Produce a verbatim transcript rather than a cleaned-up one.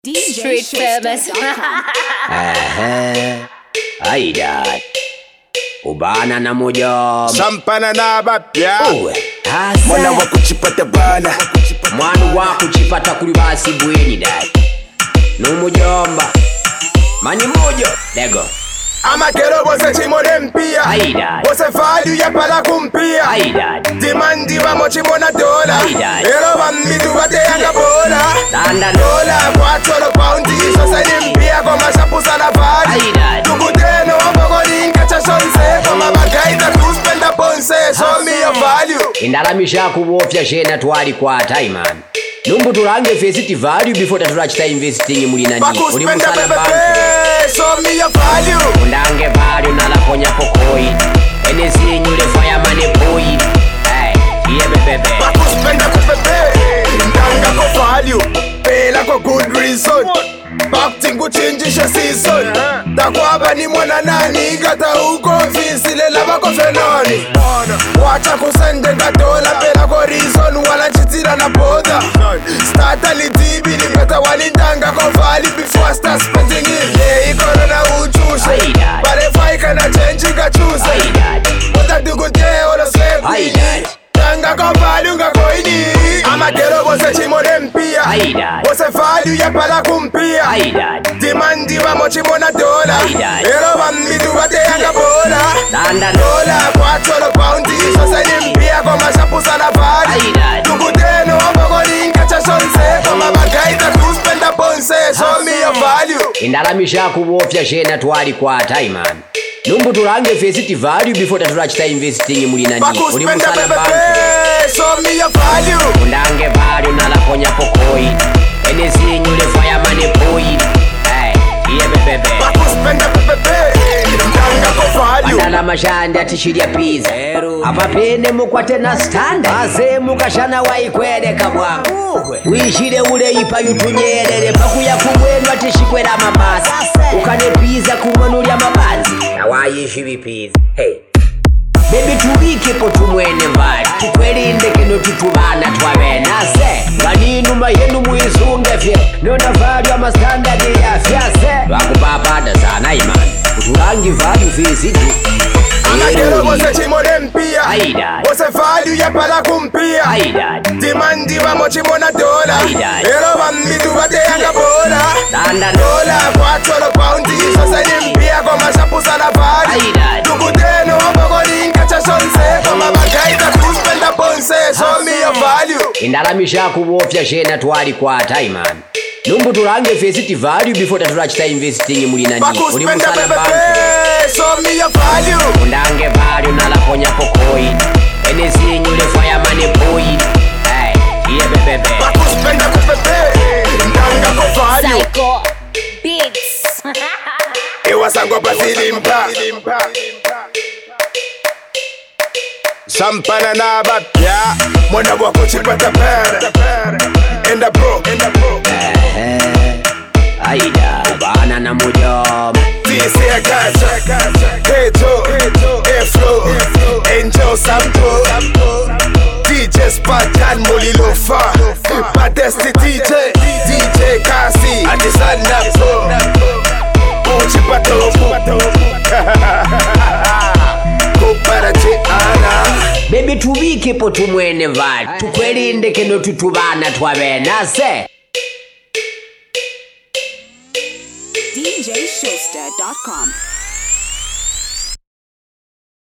D J Street famous. Ehe, aida ubana na moja Sampana na bapya uwe asa mwana wa kuchipata bana mwana wa kuchipata kuli basi bweni dad numujomba mani moja lego amakero bose chimone mpia aida bose value ya pala kumpia aida demandi wa mochimona dola Aida. ero bamitu bate yanga bola danda dola kwa tolo paundi sose nimpia kwa mashapusa la vali Aida. tukuteno wapoko ninka cha shonse kama bagaita kuspenda ponse show me your value indalamisha kubofya shena twali kwa time man numbu tulange faceti value before tatulachita investing muli nani uli bakuspenda musala bantu bebe show me your value undange value nalaponya pokoi enesinyule fireman boy hey yeah bebe bakuspenda bebe ndanga ko value pela ko good reason Acting kuchinjisha season takwaba ni mwana nani gata uko visile lava ko fenoni wacha kusende gatola pela ko reason wala chitira na boda starta litibi lipeta walindanga ko vali before start spending it yeah corona uchusha pare faika na change ka choose wata dugute ola slave tanga ko vali nga koini amadero bose chimone mpia bose value ya pala kumpia demandi wa mochimona dola ero bamitu bate yanga bola danda dola kwa tolo paundi sose nimpia kwa mashapusa la vali tukuteno wapoko ninka cha shonse kama bagaita kuspenda ponse show me your value indalamisha kubofya shena twali kwa time man numbu tulange faceti value before tatulachita investing muli nani uli bakuspenda musala bebe bantu show me your value undange value nalaponya pokoi enesinyule fireman boy hey yeah bebe bakuspenda bebe ndanga ko value Mandala mashandi atishiria pizza apa pene mukwate na stand aze mukashana waikwedeka bwangu wishire ule ipa yutunyerere pakuya kumwenu atishikwera mabasa ukane pizza kumwanulya mabanzi na wayishi bipiza hey baby tuwike po tumwene mbali tukwelinde kino tutubana twabenase baninuma yenu muisunge fye nona value ama standard ya fyase wakupapata sana imani utulangi value visiti amakero bose chimone mpia Aida. bose value ya pala kumpia Aida. demandi wa mochimona dola Aida. ero bamitu bate yanga bola Danda dola kwa tolo paundi sose nimpia kwa mashapusa la vali Aida. tukuteno wapoko ninka cha shonse kama bagaita kuspenda ponse show me your value indalamisha kubofya shena twali kwa time man numbu tulange faceti value before tatulachita investing muli nani uli bakuspenda musala bebe bantu show me your value undange value nalaponya pokoi enesinyule fireman boy hey yeah bebe bakuspenda bebe ndanga ko value Psycho Beats. iwasangopa filimpa Sampana na bapya mwana wa kuchipata pere enda bro Ehe, aida bana na moja Tisi ya kacha Keto Eflo Angel Sampo D J Spartan Molilofa Batesti D J D J Kasi Adisanda Pro Uchipata Kupara Chiana baby tuwike po tumwene vali tukwelinde kino tutubana twabenase D J Showster dot com